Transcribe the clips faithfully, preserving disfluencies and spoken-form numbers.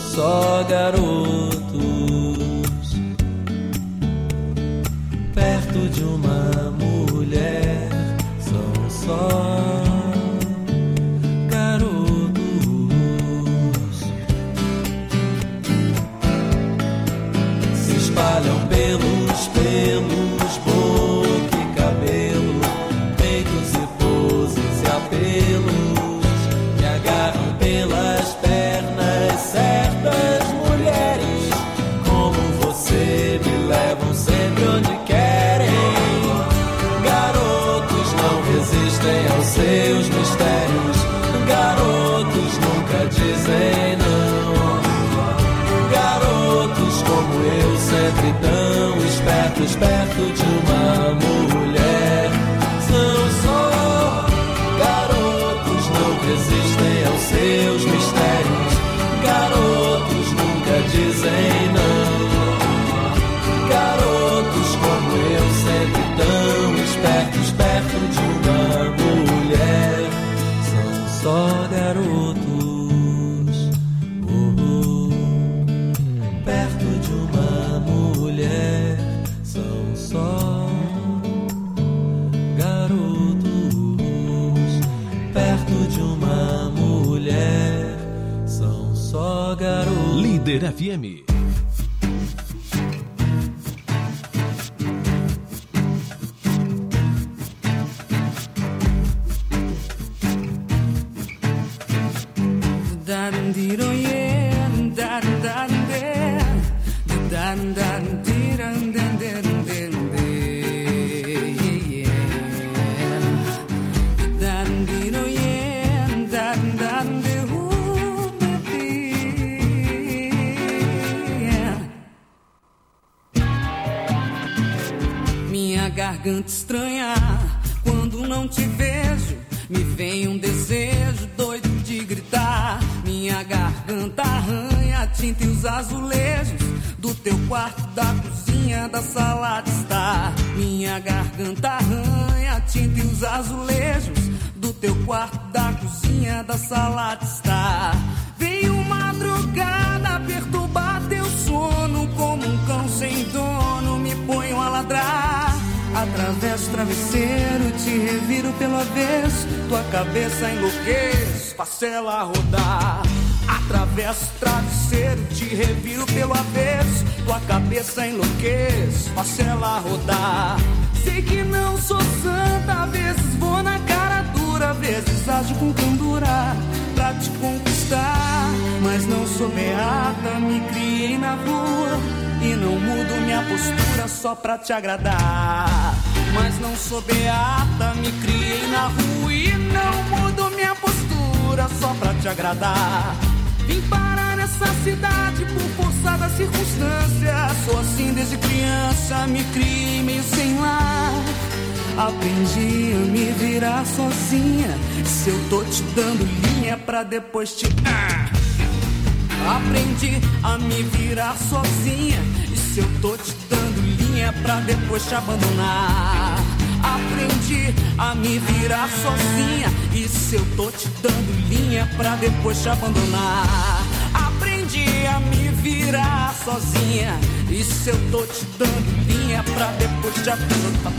só garotos perto de uma mulher, são só espalham pelos pelos, boca e cabelo, peitos e poses e apelos, me agarram pelas pernas. Certas mulheres como você me levam sempre onde querem. Garotos não resistem aos seus mistérios, garotos nunca dizem não. Garotos como eu, sempre tão espertos, perto de uma mulher, são só garotos, não resistem aos seus mistérios, garotos nunca dizem não. Garotos como eu, sempre tão espertos, perto de uma mulher, são só garotos. Líder F M. Garganta estranha, quando não te vejo, me vem um desejo doido de gritar. Minha garganta arranha a tinta e os azulejos do teu quarto, da cozinha, da sala de estar. Minha garganta arranha a tinta e os azulejos do teu quarto, da cozinha, da sala de estar. Veio madrugada perturbar teu sono, como um cão sem dono, me ponho a ladrar. Atravesso o travesseiro, te reviro pelo avesso, tua cabeça enlouqueço, faço ela rodar. Atravesso o travesseiro, te reviro pelo avesso, tua cabeça enlouqueço, faço ela rodar. Sei que não sou santa, às vezes vou na cara dura, às vezes ajo com candura pra te conquistar. Mas não sou beata, me criei na rua e não mudo minha postura só pra te agradar. Mas não sou beata, me criei na rua e não mudo minha postura só pra te agradar. Vim parar nessa cidade por força da circunstância. Sou assim desde criança, me criei meio sem lar. Aprendi a me virar sozinha, se eu tô te dando linha pra depois te... Ah! Aprendi a me virar sozinha, e se eu tô te dando linha pra depois te abandonar. Aprendi a me virar sozinha, e se eu tô te dando linha pra depois te abandonar. Aprendi a me virar sozinha, e se eu tô te dando linha pra depois te abandonar.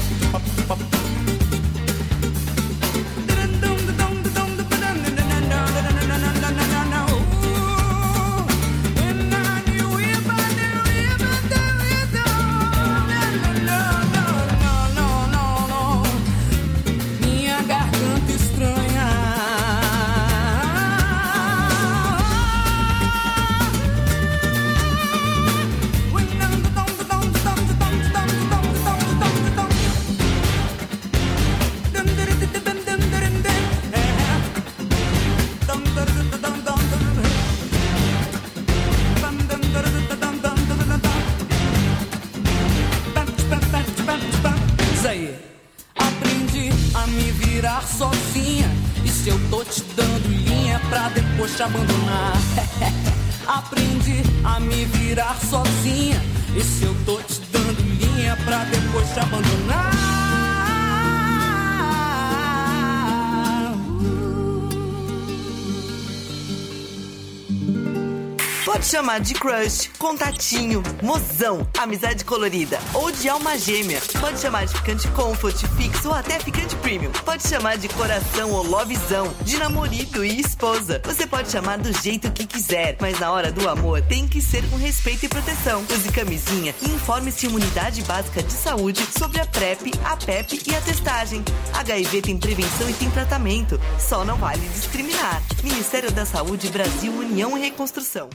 Aprendi a me virar sozinha, e se eu tô te dando linha pra depois te abandonar. Aprendi a me virar sozinha, e se eu tô te dando linha pra depois te abandonar. Pode chamar de crush, contatinho, mozão, amizade colorida ou de alma gêmea. Pode chamar de ficante comfort, fixo ou até ficante premium. Pode chamar de coração ou lovezão, de namorado e esposa. Você pode chamar do jeito que quiser, mas na hora do amor tem que ser com respeito e proteção. Use camisinha e informe-se em Unidade Básica de Saúde sobre a PrEP, a PEP e a testagem. H I V tem prevenção e tem tratamento. Só não vale discriminar. Ministério da Saúde, Brasil, União e Reconstrução.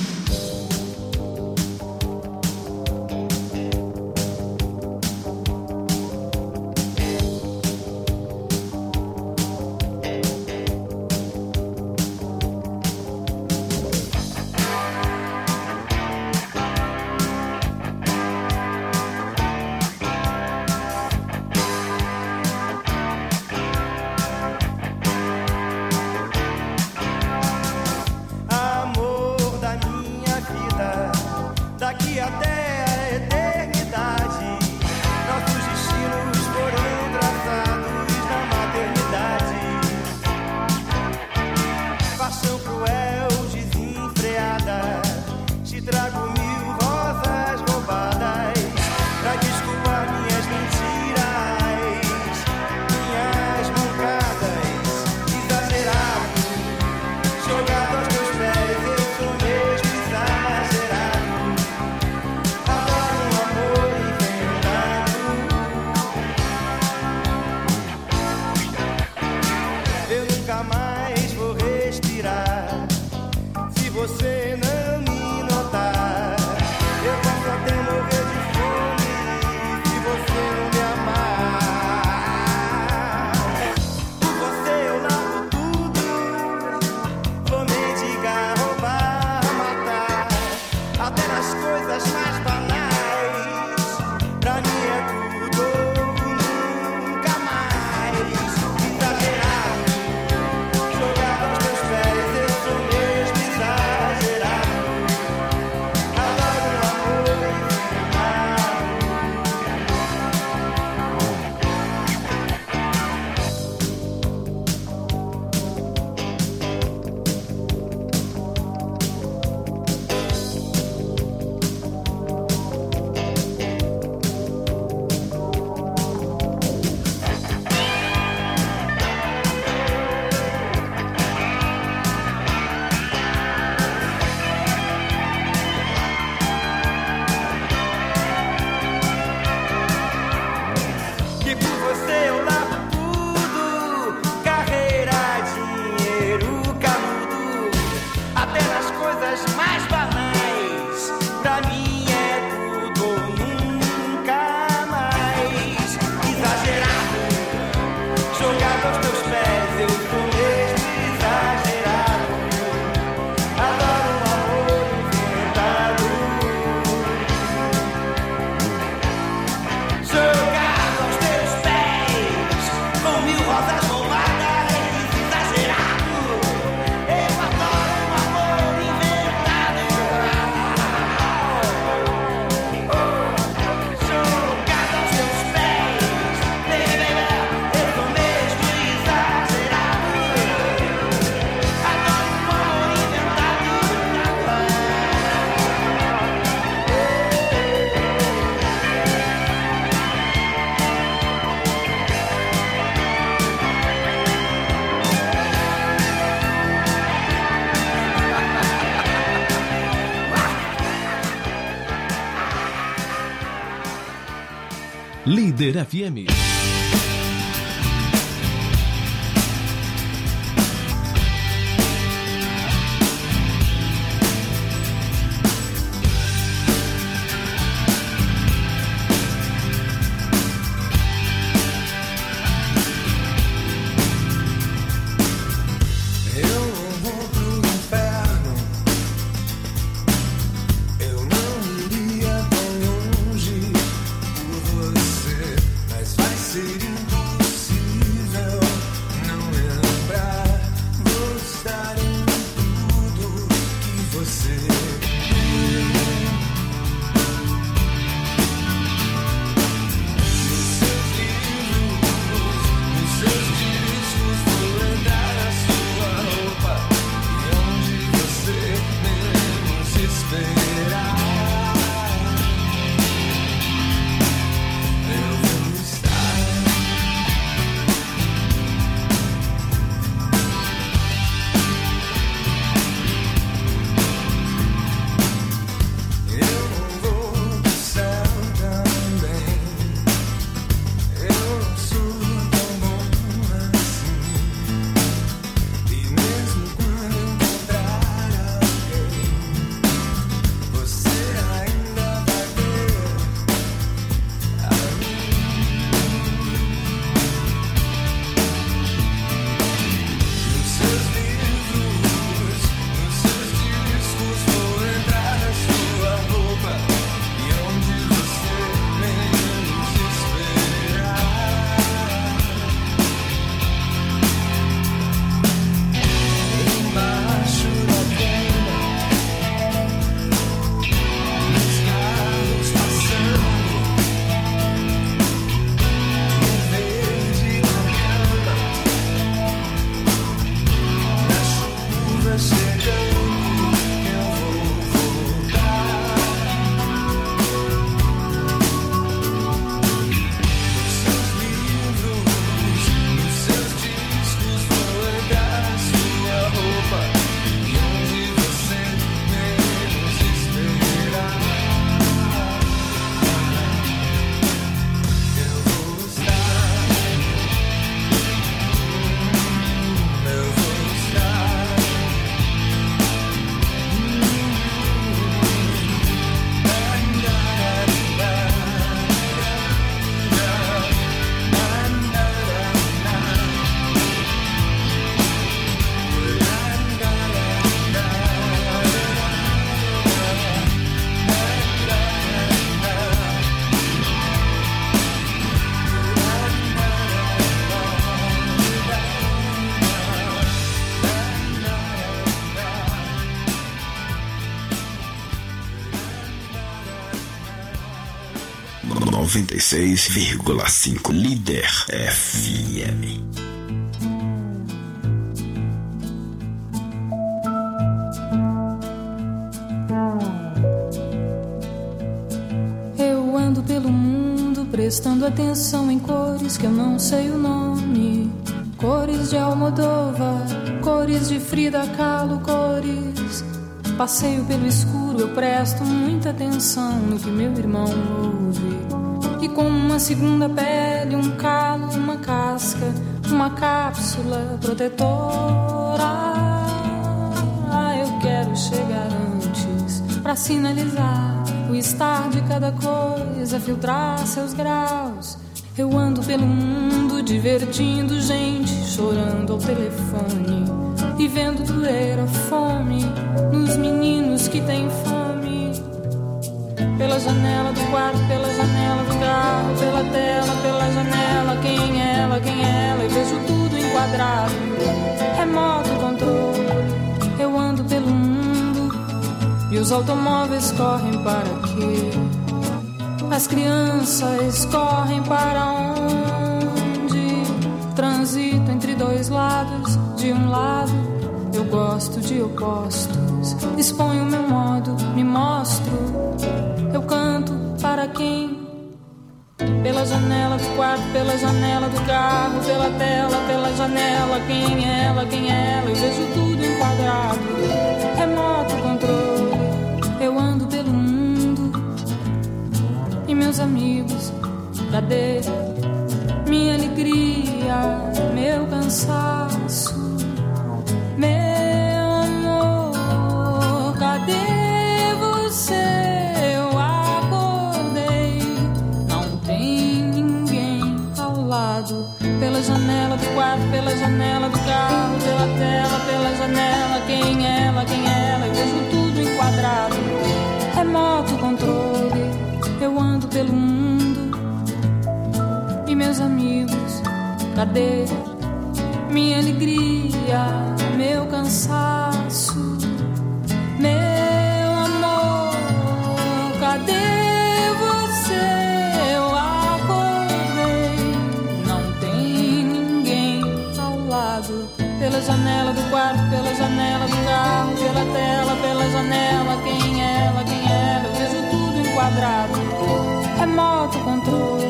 Líder F M. noventa e seis vírgula cinco Líder F M. Eu ando pelo mundo prestando atenção em cores que eu não sei o nome. Cores de Almodóvar, cores de Frida Kahlo, cores. Passeio pelo escuro, eu presto muita atenção no que meu irmão ouve. E como uma segunda pele, um calo, uma casca, uma cápsula protetora, eu quero chegar antes pra sinalizar o estar de cada coisa, filtrar seus graus. Eu ando pelo mundo divertindo gente, chorando ao telefone e vendo doer a fome nos meninos que têm fome. Pela janela do quarto, pela janela do carro, pela tela, pela janela, quem é ela, quem é ela, e vejo tudo enquadrado, remoto controle. Eu ando pelo mundo e os automóveis correm para quê? As crianças correm para onde? Transito entre dois lados, de um lado eu gosto de opostos, exponho meu modo, me mostro, eu canto para quem? Pela janela do quarto, pela janela do carro, pela tela, pela janela, quem é ela, quem é ela, eu vejo tudo enquadrado, remoto controle. Eu ando pelo mundo e meus amigos, cadê minha alegria, meu cansaço? Meu amor, cadê você? Eu acordei, não tem ninguém ao lado. Pela janela do quarto, pela janela do carro, pela tela, pela janela, quem é ela, quem é ela, eu vejo tudo enquadrado, remoto controle. Eu ando pelo mundo e meus amigos, cadê minha alegria, meu cansaço? Meu amor, cadê você? Eu acordei, não tem ninguém ao lado. Pela janela do quarto, pela janela do carro, pela tela, pela janela, quem é ela, quem é ela, eu vejo tudo enquadrado. Remoto controle.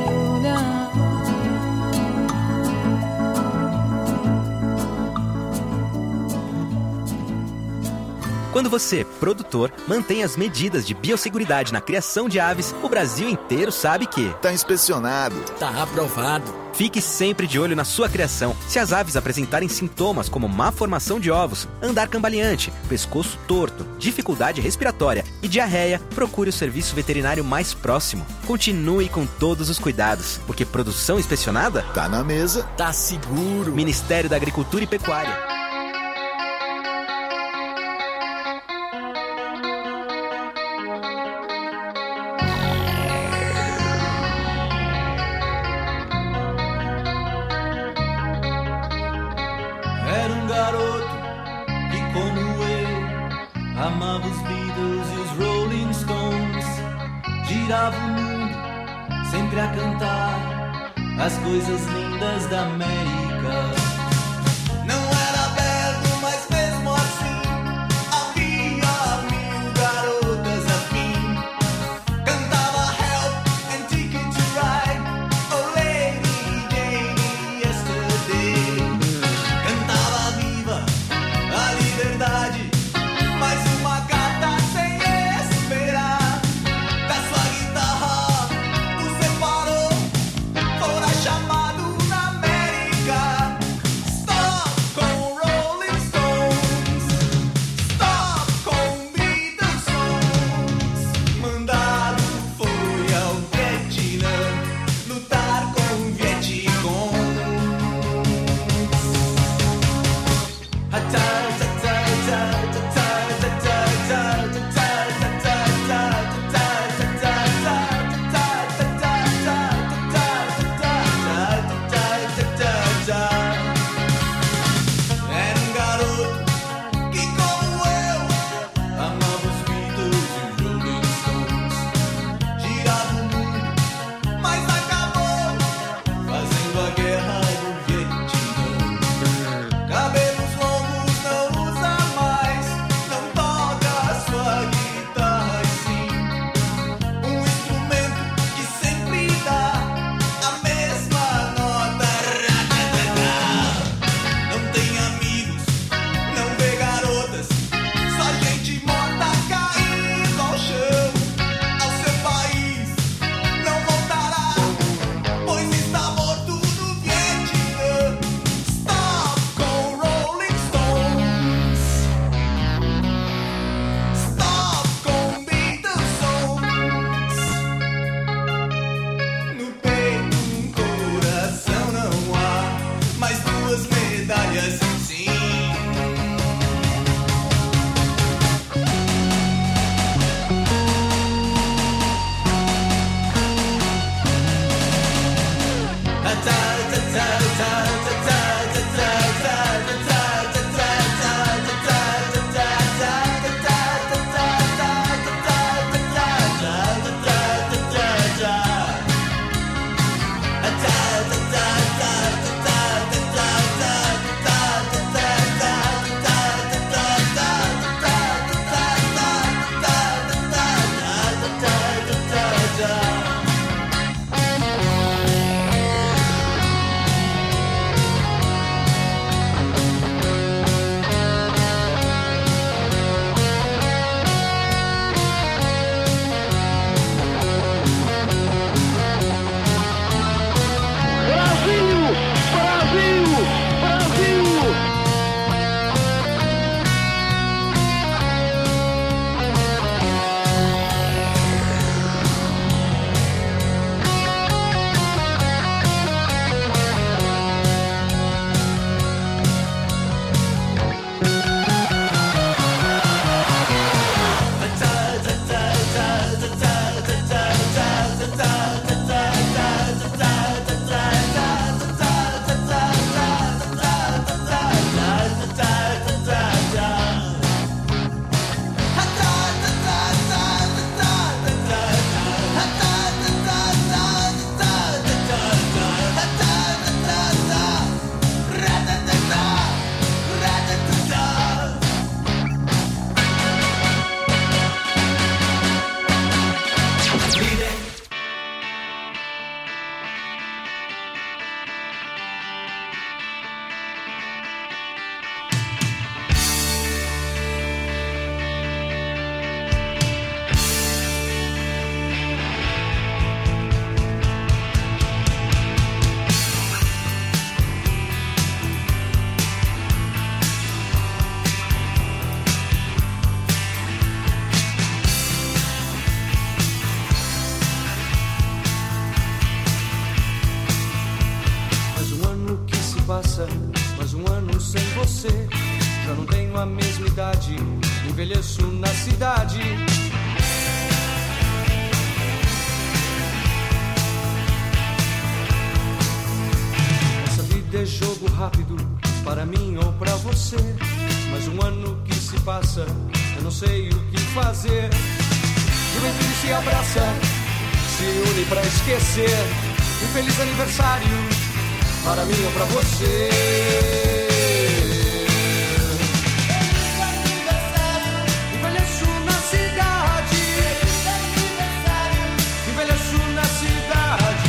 Quando você, produtor, mantém as medidas de biosseguridade na criação de aves, o Brasil inteiro sabe que tá inspecionado, tá aprovado. Fique sempre de olho na sua criação. Se as aves apresentarem sintomas como má formação de ovos, andar cambaleante, pescoço torto, dificuldade respiratória e diarreia, procure o serviço veterinário mais próximo. Continue com todos os cuidados, porque produção inspecionada tá na mesa, tá seguro. Ministério da Agricultura e Pecuária. Amava os Beatles e os Rolling Stones. Girava o mundo, sempre a cantar as coisas lindas da América. Não era aberto, mas mesmo assim havia mil garotas afim. Cantava Help and Ticket to Ride, Oh Lady Jane Yesterday. Cantava Viva a liberdade, mais uma carta sem esperar. Da sua guitarra o separou, fora chamado na América. vontade, envelheço na cidade. Essa vida é jogo rápido, para mim ou pra você. Mas um ano que se passa, eu não sei o que fazer. Juventude se abraça, se une pra esquecer. Um feliz aniversário, para mim ou pra você. Envelheço na cidade, envelheço na cidade,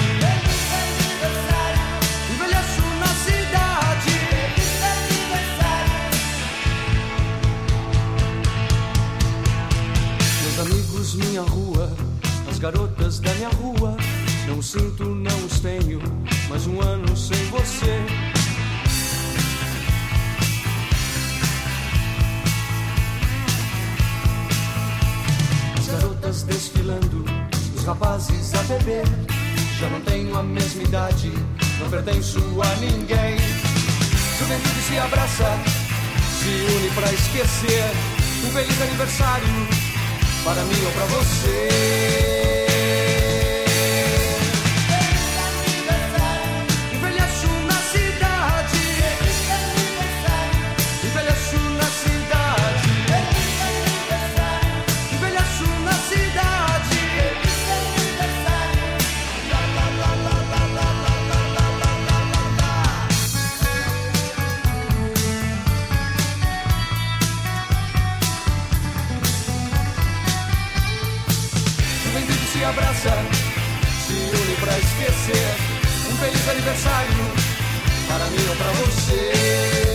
envelheço na cidade. Meus amigos, minha rua, as garotas da minha rua. Não sinto, não os tenho, mas um ano sem você. As garotas desfilando, os rapazes a beber. Já não tenho a mesma idade, não pertenço a ninguém. Juventude se abraça, se une pra esquecer. Um feliz aniversário, para mim ou pra você. Abraça, se une pra esquecer. Um feliz aniversário, para mim ou pra você.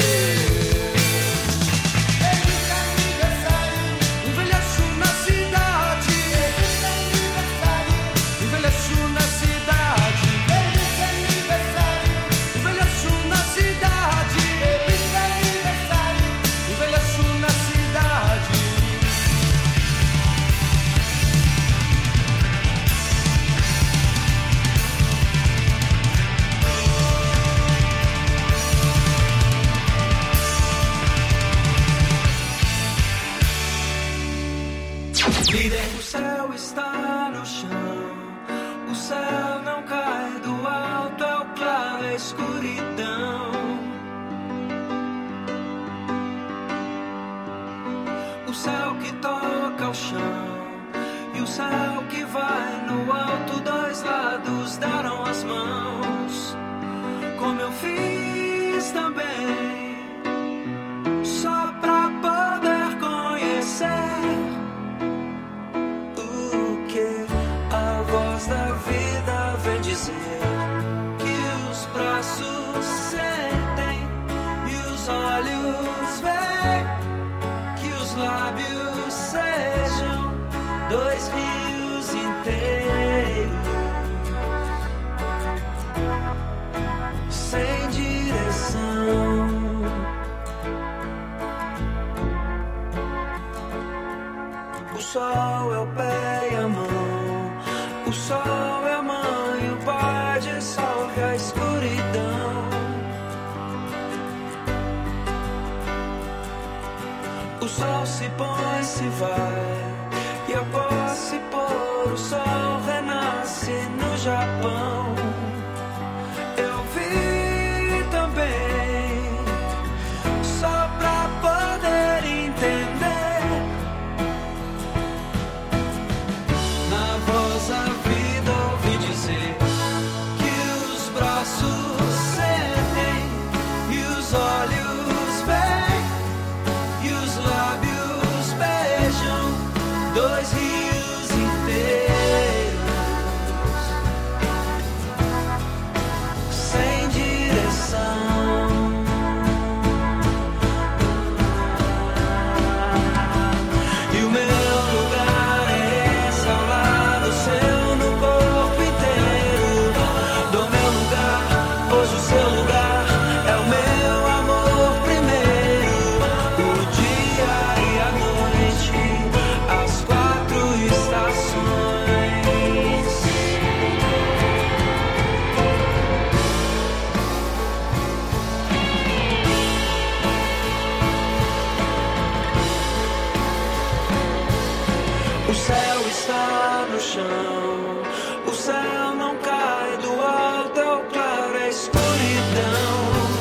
O céu está no chão, o céu não cai do alto, é o claro, é a escuridão. O céu que toca o chão e o céu que vai no alto, dois lados deram as mãos, como eu fiz também, só pra poder conhecer. Da vida vem dizer que os braços sentem e os olhos veem, que os lábios sejam dois rios inteiros, sem direção. O sol é o pé e a mão, o sol é a mãe, o pai dissolve a escuridão. O sol se põe, se vai, e após se pôr, o sol renasce no Japão. Eu vi também, só pra poder entender. Na voz da vida ouvi dizer que os braços sentem e os olhos veem e os lábios beijam dois rios inteiros, sem direção. E o meu lugar é esse, ao lado seu, no corpo inteiro. Do meu lugar, pois o seu lugar é o meu amor primeiro. O dia e a noite, as quatro e O céu está no chão, o céu não cai do alto, é o claro, é a escuridão.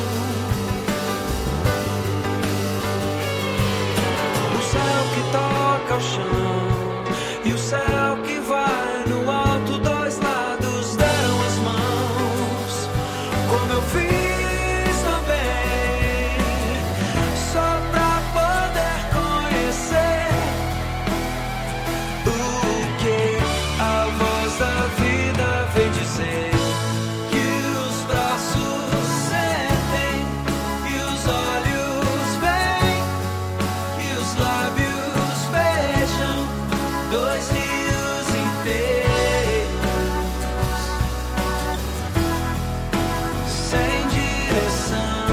O céu que toca o chão e o céu que vai no alto, dois lados deram as mãos, como eu fiz também, só pra poder conhecer o que a voz da vida vem dizer. Que os braços sentem, que os olhos veem, que os lábios beijam, dois rios inteiros, sem direção.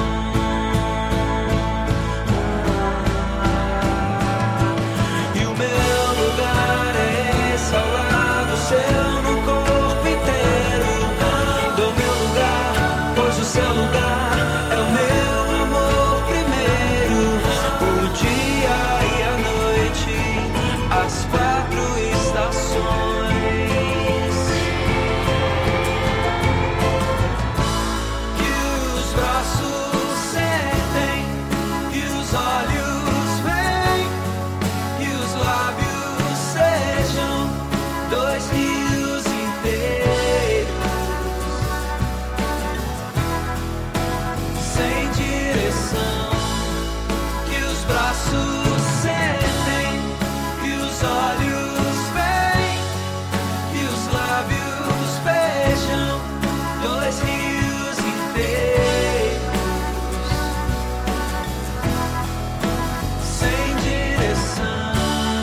E o meu lugar é esse, ao lado seu, no corpo inteiro. Do meu lugar, pois o seu lugar é o meu amor primeiro. O dia e a noite, as quatro estações. Que os braços sentem, que os olhos veem, que os lábios sejam dois rios inteiros, sem direção. Que os braços sentem, que os olhos veem, que os lábios beijam, dois rios inteiros, sem direção.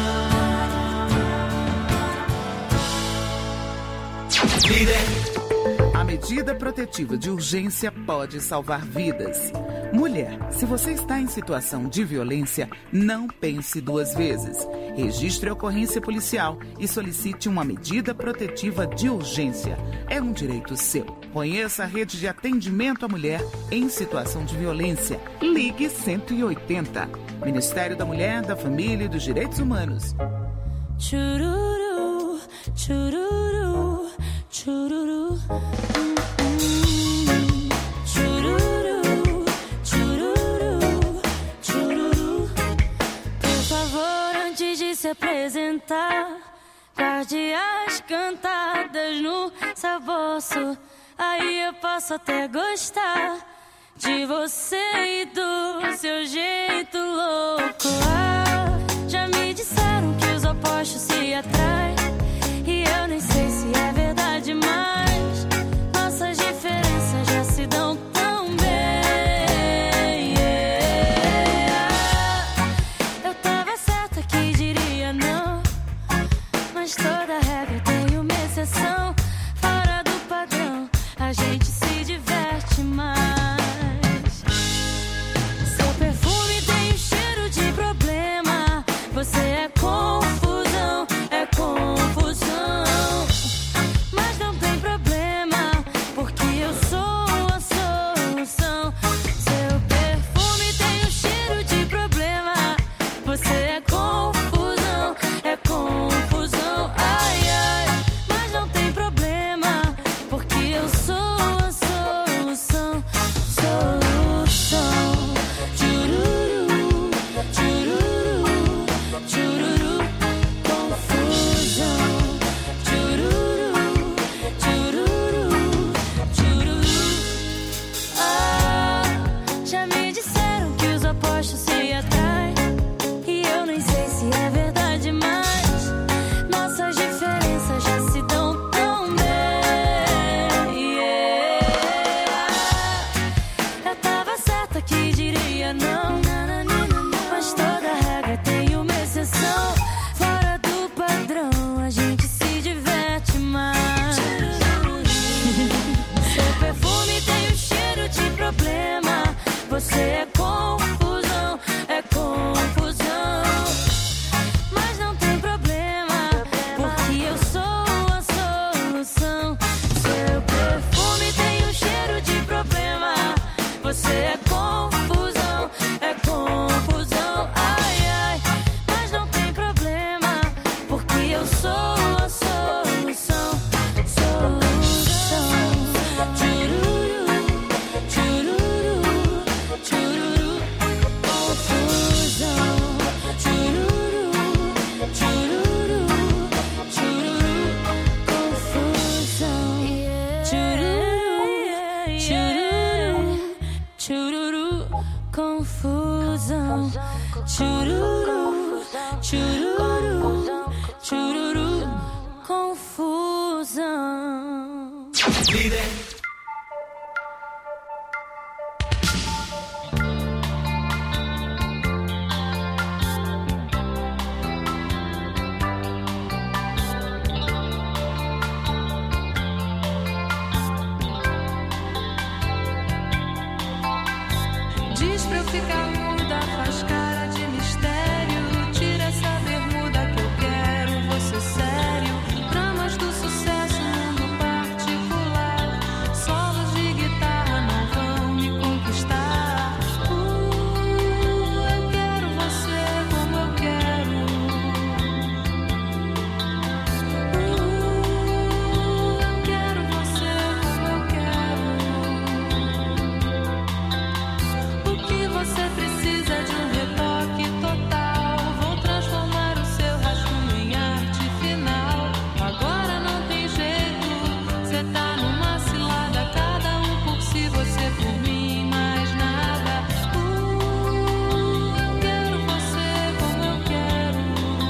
A medida protetiva de urgência pode salvar vidas. Mulher, se você está em situação de violência, não pense duas vezes. Registre a ocorrência policial e solicite uma medida protetiva de urgência. É um direito seu. Conheça a rede de atendimento à mulher em situação de violência. Ligue cento e oitenta. Ministério da Mulher, da Família e dos Direitos Humanos. Chururu, chururu, chururu. Chururu, chururu, chururu. Por favor, antes de se apresentar, guarde as cantadas no seu bolso. Aí eu posso até gostar de você e do seu jeito louco. Ah, já me disseram que os opostos se atraem, e eu nem sei se é verdade, mas nossas diferenças já se dão tão bem. Ah, eu tava certa que diria não, mas toda regra tem uma exceção. Fora do padrão, a gente se diverte mais. Seu perfume tem um cheiro de problema. Chururu, chururu, confusão. Líder. Diz pra eu ficar muda, faz cara de mistério. Tira essa bermuda que eu quero, você sério. Dramas do sucesso, mundo particular. Solos de guitarra não vão me conquistar. Uh, eu quero você como eu quero. Uh, eu quero você como eu quero. O que você precisa de um retoque total? Vou transformar o seu rascunho em arte final. Agora não tem jeito, cê tá numa cilada. Cada um por si, você por mim, mais nada. Uh, eu quero você como eu quero.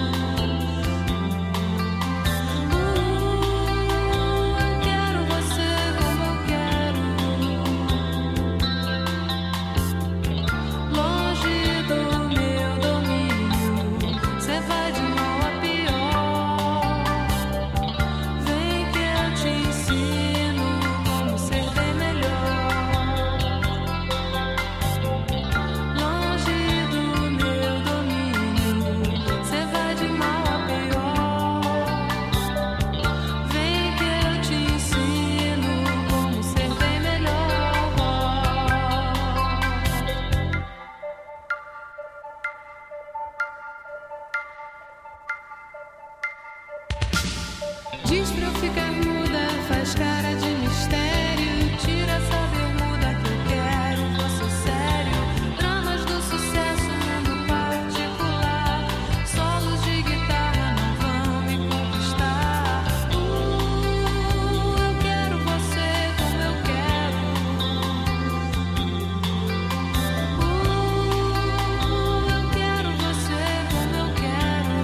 Uh, eu quero você como eu quero. Longe do meu domínio, cê vai de mal a pior. Vem que eu te ensino como ser bem melhor. Longe do meu domínio, cê vai de mal a pior. Vem que eu te ensino como ser bem melhor. Diz pra eu ficar muda, faz cara de mistério. Tira essa bermuda que eu quero, você sério. Dramas do sucesso, mundo particular. Solos de guitarra não vão me conquistar. Uh, eu quero você como eu quero. Uh, eu quero você como eu quero.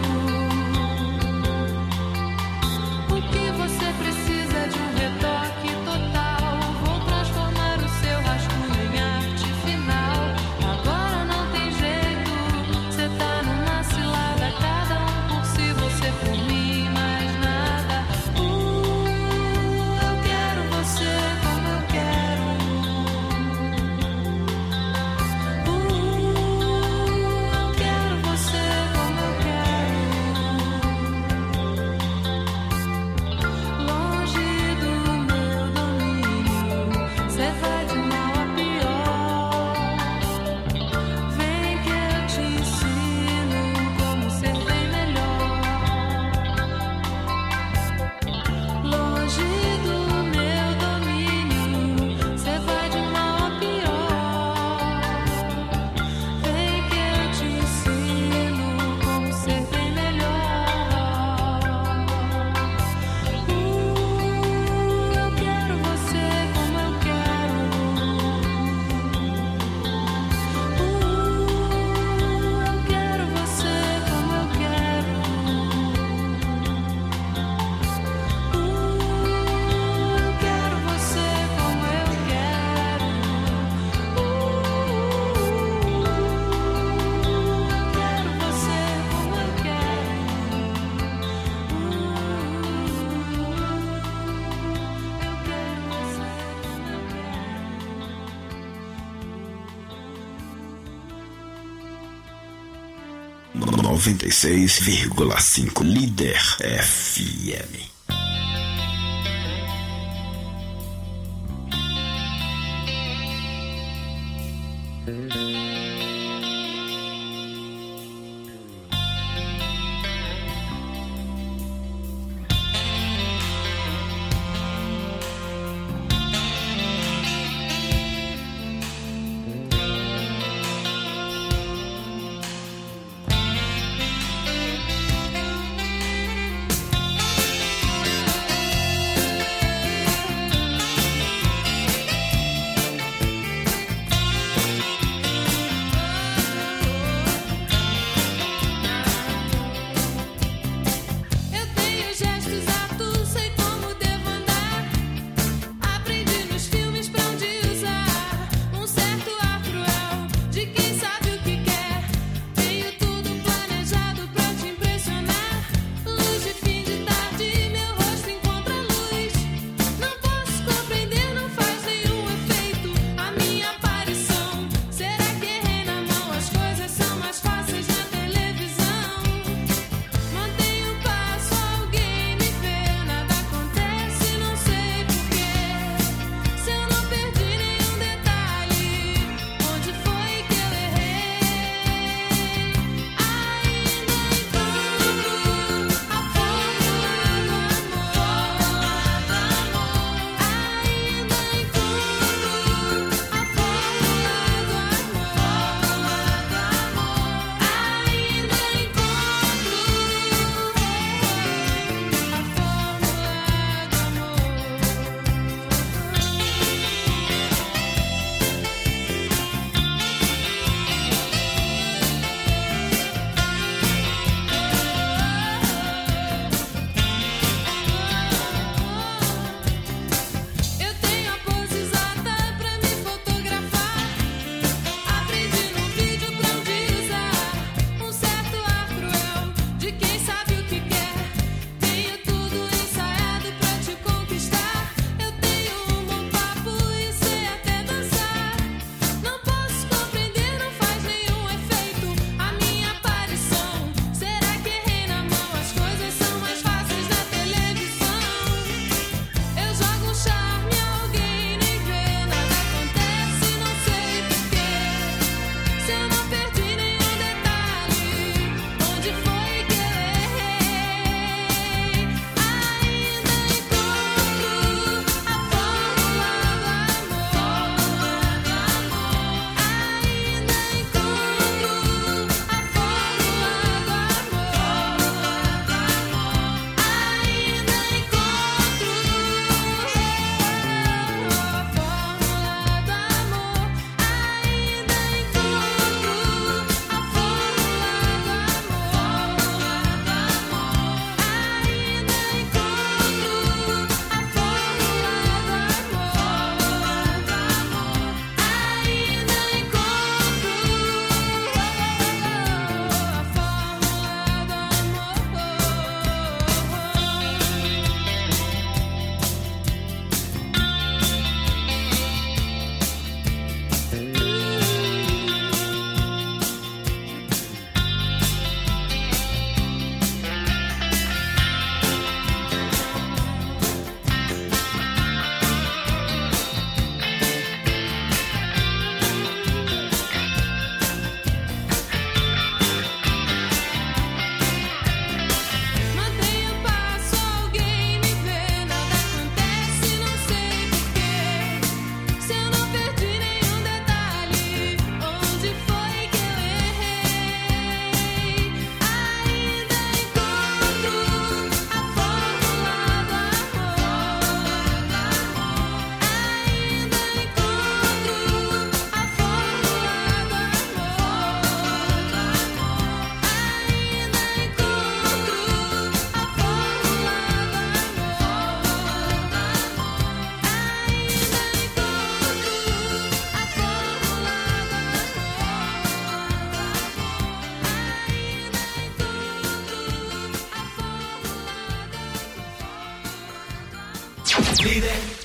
O que você precisa de um retoque total? Vou transformar o seu rascunho em arte final. Agora não tem jeito, cê tá numa cilada. Cada um por si, você por mim, mais nada. Uh, eu quero você como eu quero. Uh, eu quero você como eu quero. Longe do meu domínio, cê vai de mal a pior. Vem que eu te ensino como ser bem melhor. Longe do meu domínio, cê vai de mal a pior. Vem que eu te ensino como ser bem melhor. Uh, eu quero você como eu quero. Uh, eu quero você como eu quero. Uh, eu quero você como eu quero. Uh, eu quero você como eu quero. noventa e seis vírgula cinco Líder F M. Líder.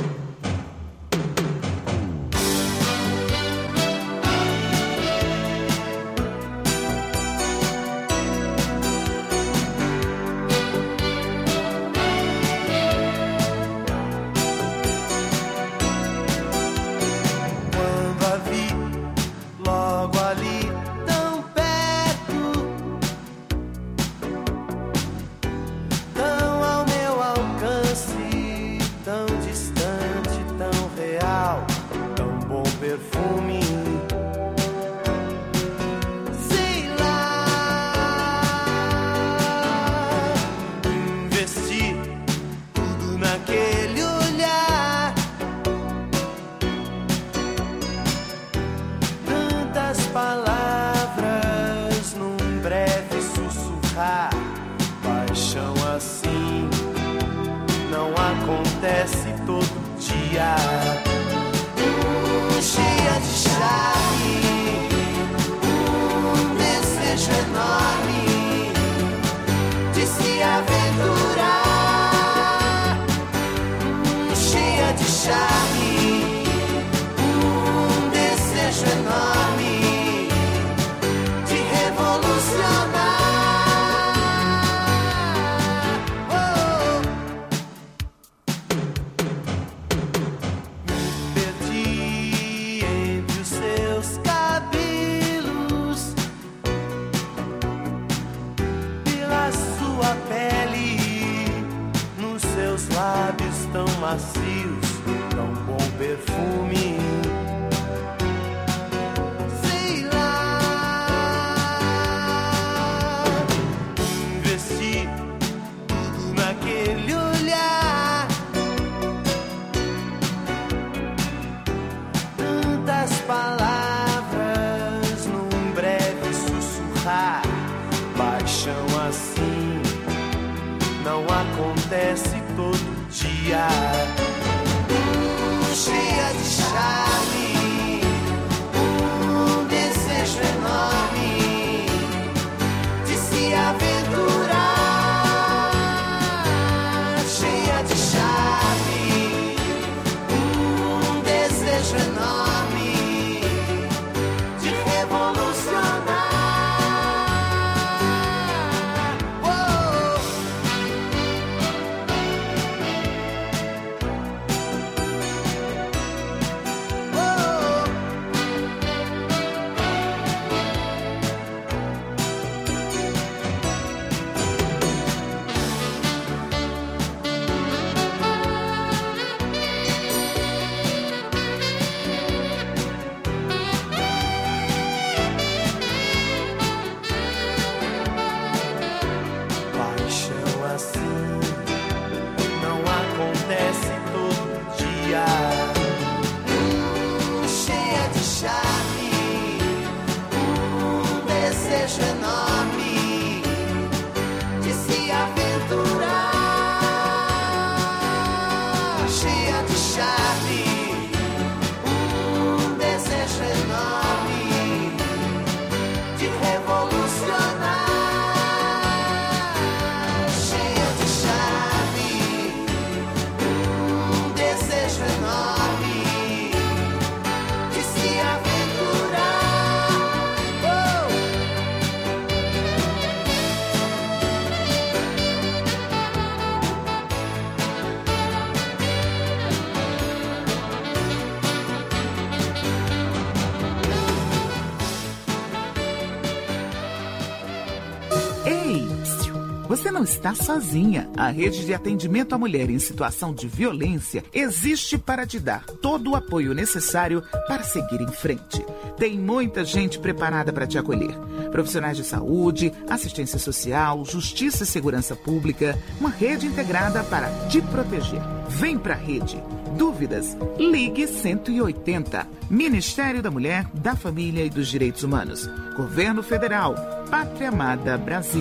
Você não está sozinha. A rede de atendimento à mulher em situação de violência existe para te dar todo o apoio necessário para seguir em frente. Tem muita gente preparada para te acolher. Profissionais de saúde, assistência social, justiça e segurança pública. Uma rede integrada para te proteger. Vem pra rede. Dúvidas? Ligue cento e oitenta. Ministério da Mulher, da Família e dos Direitos Humanos. Governo Federal. Pátria Amada Brasil.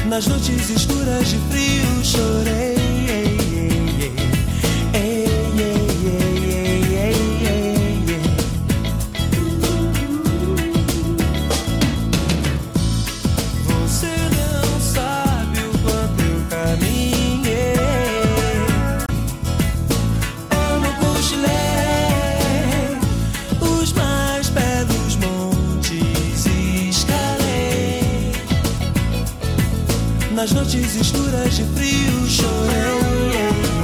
Nas noites escuras de frio chorei. Você não sabe o quanto eu caminhei. Eu não cochilei os mais belos montes escalei. Nas noites escuras de frio chorei.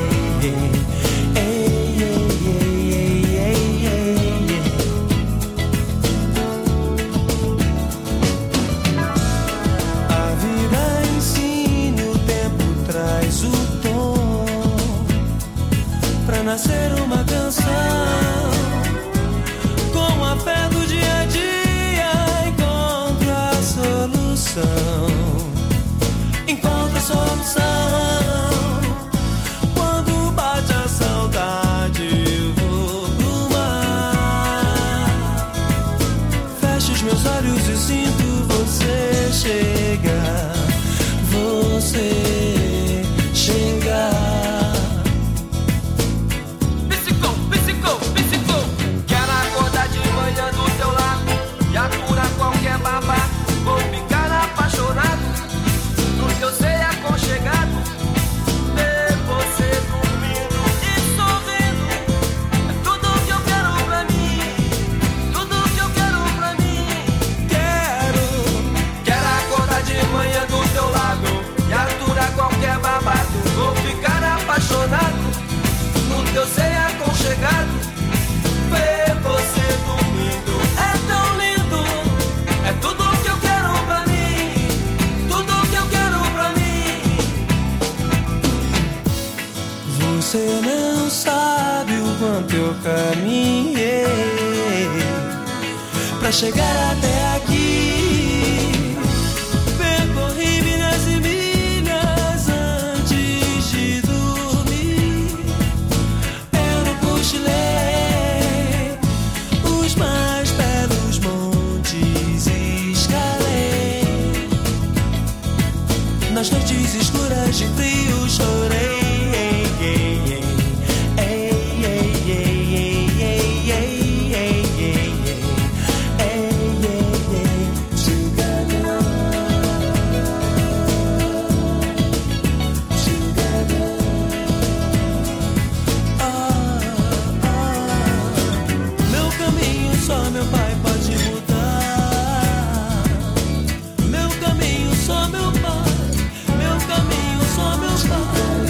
A vida ensina, o tempo traz o tom pra nascer uma canção. Com a fé do dia a dia encontro a solução. Encontra a solução. Quando bate a saudade, eu vou pro mar. Fecho os meus olhos e sinto você chegar. Você chegar. Psicou, psicou, psicou. Quero acordar de manhã do teu lado e aturar qualquer babá. Vou ficar apaixonado no teu ser aconchegado. Ver você dormindo e sorrindo é tudo que eu quero pra mim. Tudo que eu quero pra mim. Quero, quero acordar de manhã do teu lado e aturar qualquer babado. Vou ficar apaixonado no teu ser aconchegado. Ver você dormindo é tão lindo. É tudo que eu quero pra mim. Tudo que eu quero pra mim. Você não sabe o quanto eu caminhei pra chegar até aqui. Percorri milhas e milhas antes de dormir. Eu não cochilei os mais belos montes escalei. Nas noites escuras de frio chorei. Meu caminho só meu pai pode mudar. Meu caminho só meu pai. Meu caminho só meu pai.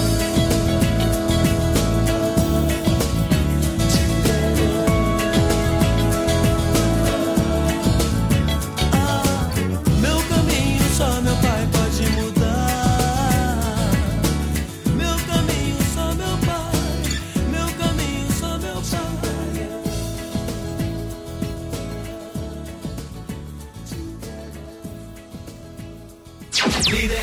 Ah, meu caminho só meu pai pode mudar. Meu caminho só meu pai. Meu caminho só meu pai. Líder.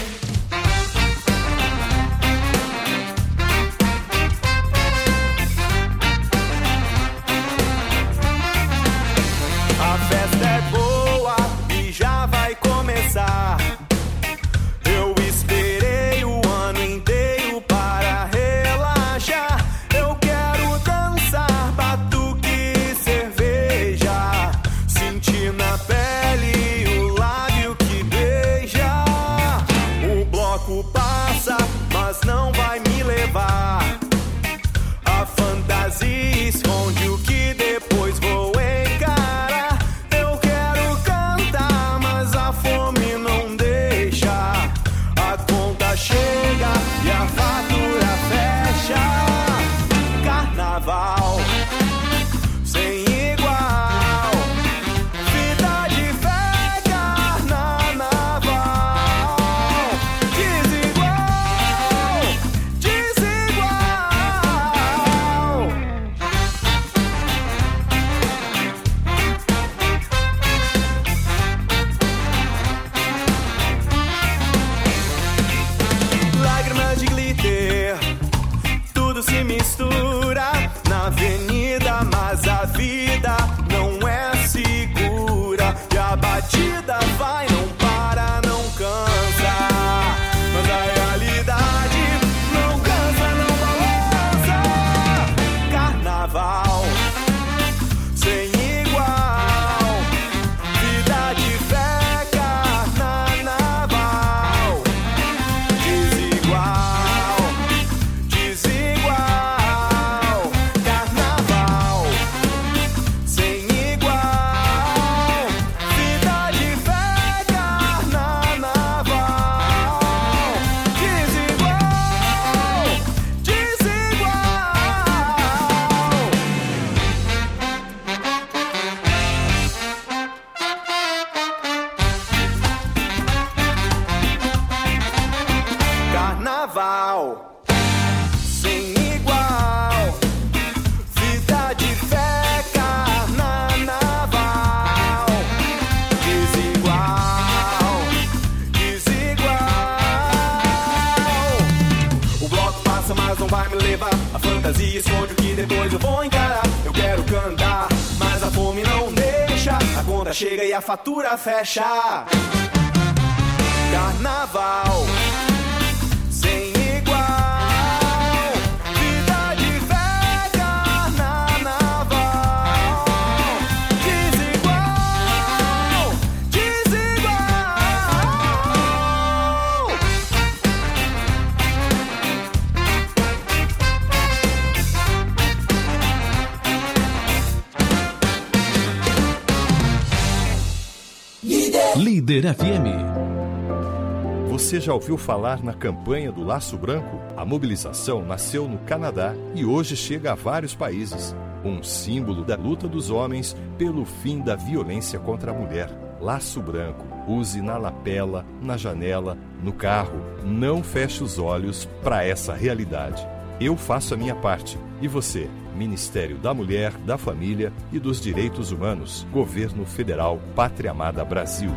A festa é boa e já vai começar. Eu esperei o ano inteiro para relaxar. Eu quero dançar, batuque e cerveja. Sentir na pele o lábio que beija. O bloco passa, mas não vai me levar. A fantasia esconde o que depois vou encarar. Eu quero cantar, mas a fome não deixa. A conta chega e a fatura fecha. Carnaval sem igual. Vida de fé, carnaval. Desigual, desigual. Lágrimas de glitter, tudo se mistura na avenida, mas a vida não é segura. E a batida vai, não para, não cansa. carnaval sem igual, vida de fé, carnaval, desigual, desigual. O bloco passa, mas não vai me levar. A fantasia esconde o que depois eu vou encarar. Eu quero cantar, mas a fome não deixa. A conta chega e a fatura fecha. Carnaval sem igual, vida de fé, carnaval, desigual, desigual. Líder, Líder F M. Você já ouviu falar na campanha do Laço Branco? A mobilização nasceu no Canadá e hoje chega a vários países. Um símbolo da luta dos homens pelo fim da violência contra a mulher. Laço Branco. Use na lapela, na janela, no carro. Não feche os olhos para essa realidade. Eu faço a minha parte. E você? Ministério da Mulher, da Família e dos Direitos Humanos. Governo Federal. Pátria Amada Brasil.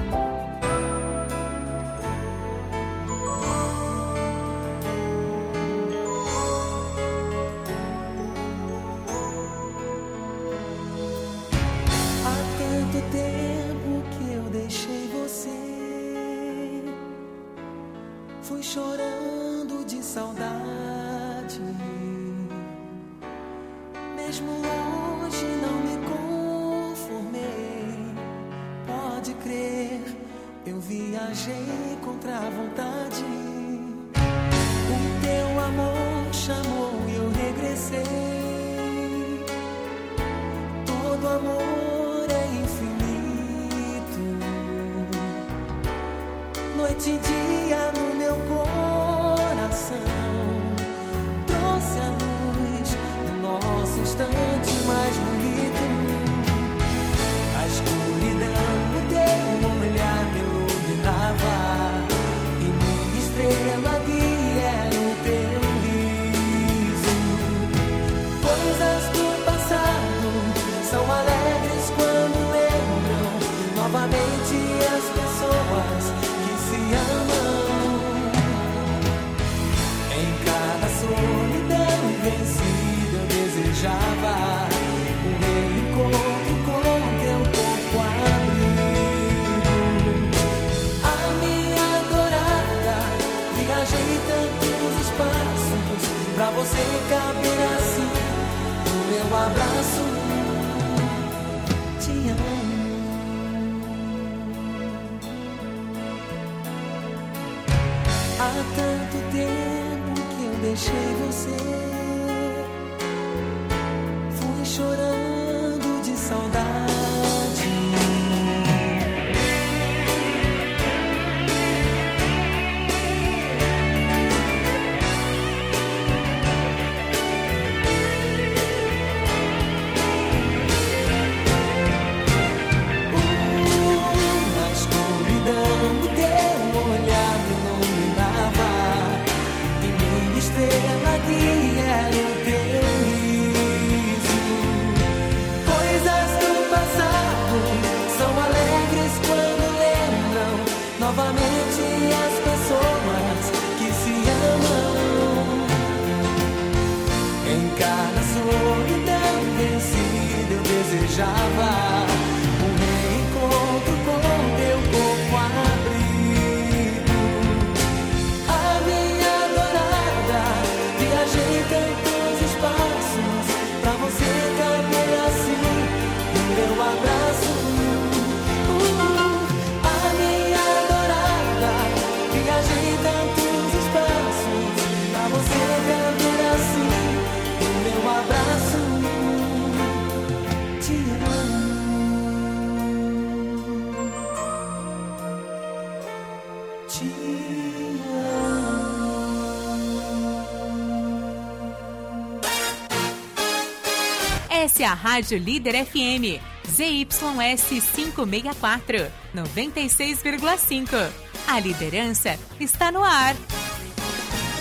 Essa é a Rádio Líder F M, Z Y S quinhentos e sessenta e quatro, noventa e seis vírgula cinco. A liderança está no ar.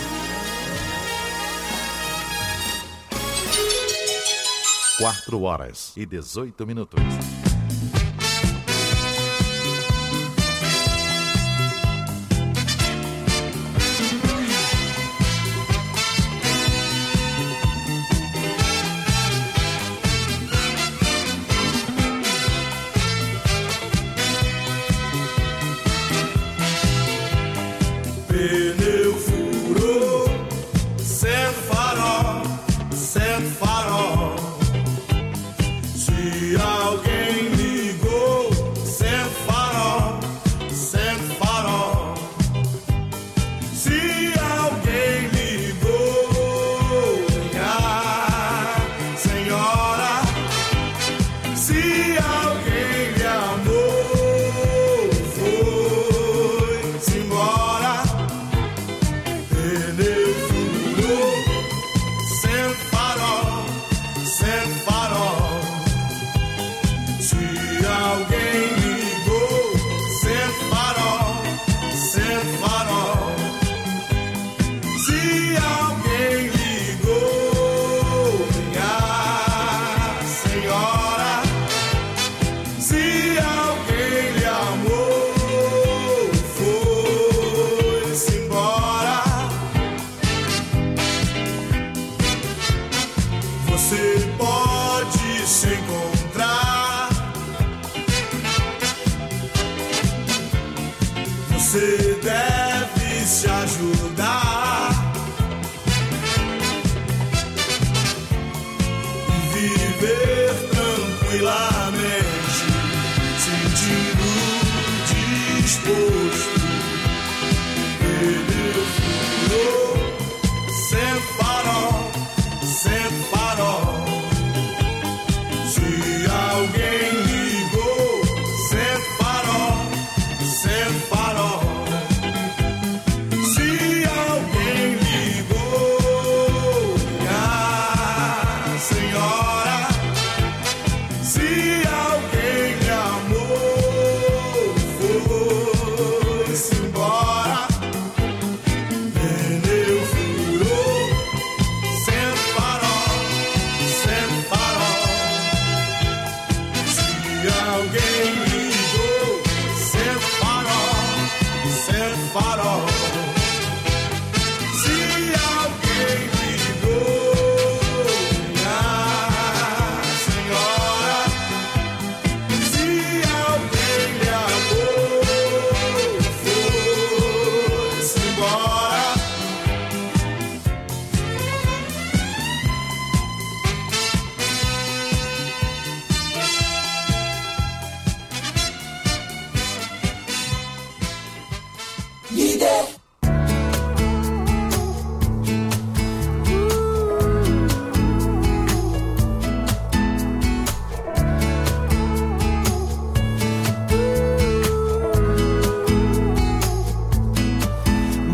quatro horas e dezoito minutos. Pneu furou, sendo farol, sendo farol. Se alguém ligou, sendo farol, sendo farol. Se alguém ligou, minha senhora. Se alguém lhe amou, foi-se embora. Pneu furou, sem farol, sem farol. Se alguém ligou, sem farol, sem farol. Se alguém ligou, minha senhora. Se alguém lhe amou, foi-se embora. Você pode se encontrar, você deve se ajudar e viver tranquilamente, sentindo disposto. Pneu furou, sem farol, sem farol. Se alguém ligou, sem farol, sem farol. Se alguém ligou, minha senhora. Se alguém lhe amou, foi-se embora. Pneu furou, sem farol, sem farol. Se alguém ligou, sem farol, sem farol.